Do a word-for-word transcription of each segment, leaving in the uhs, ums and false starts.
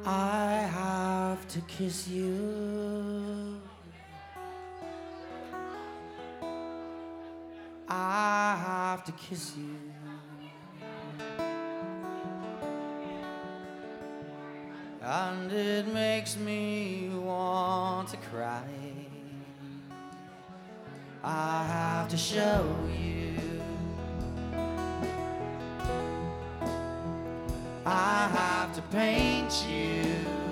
I have to kiss you. I have to kiss you. And it makes me want to cry. I have to show you. I have to paint you.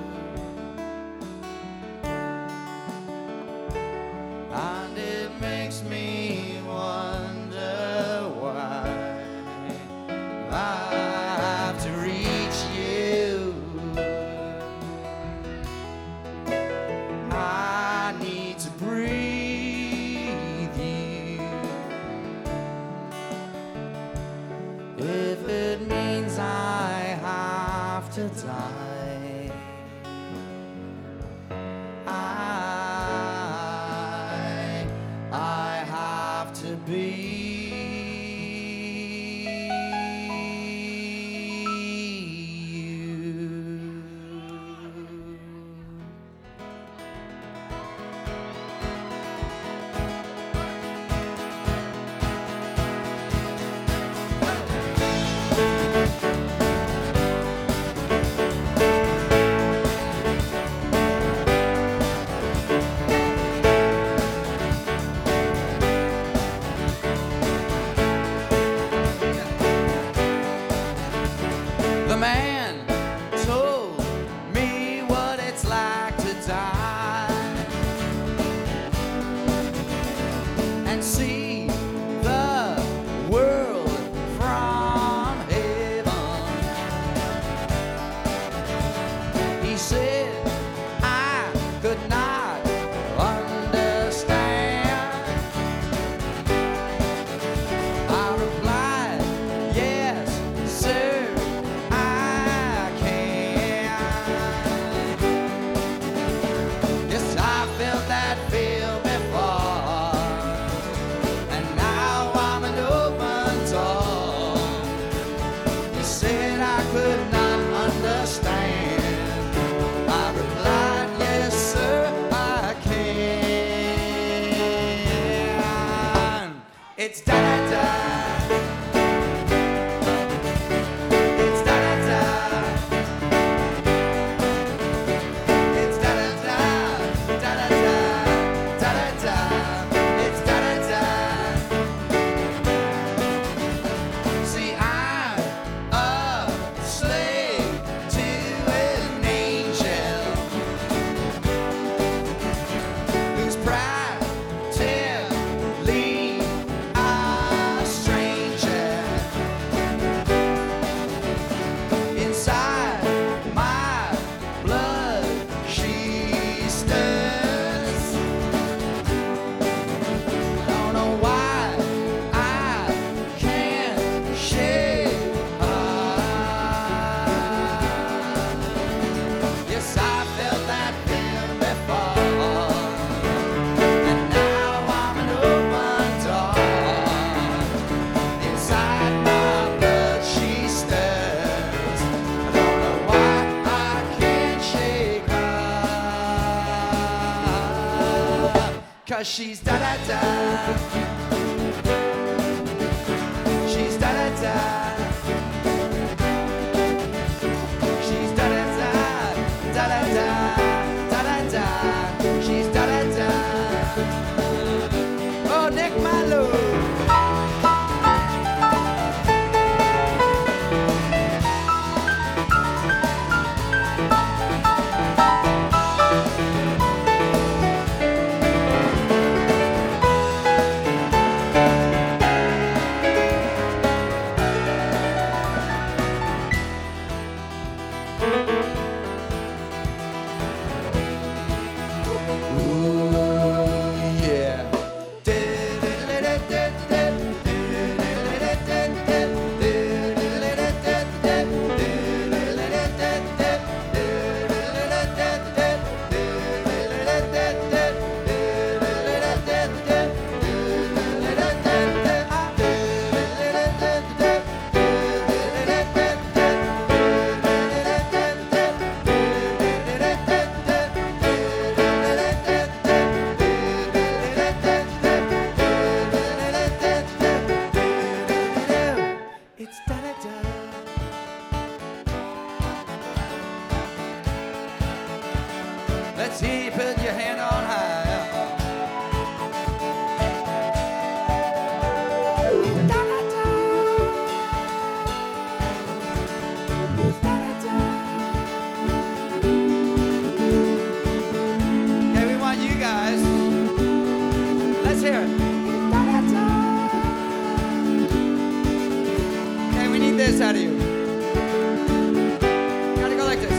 And it makes me wonder why I have to reach you. I need to breathe you. If it means I have to die, I, I have to be The man told me what it's like to die and see the world from heaven. He said I could not understand. I replied, yes, sir. It's da da da. It's da da da. It's da da da. Da da da. Da da da. It's da da da. See, I'm a slave to an angel who's practically cause she's da da da. She's da da da. She's da da da. Da da da. Da da da. She's da da da. Oh, Nick Malou. Let's hear you put your hand on high. Okay, we want you guys. Let's hear it. Okay, we need this out of you. Gotta go like this.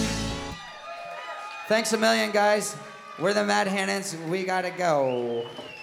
Thanks a million, guys. We're the Mad Hannons. We gotta go.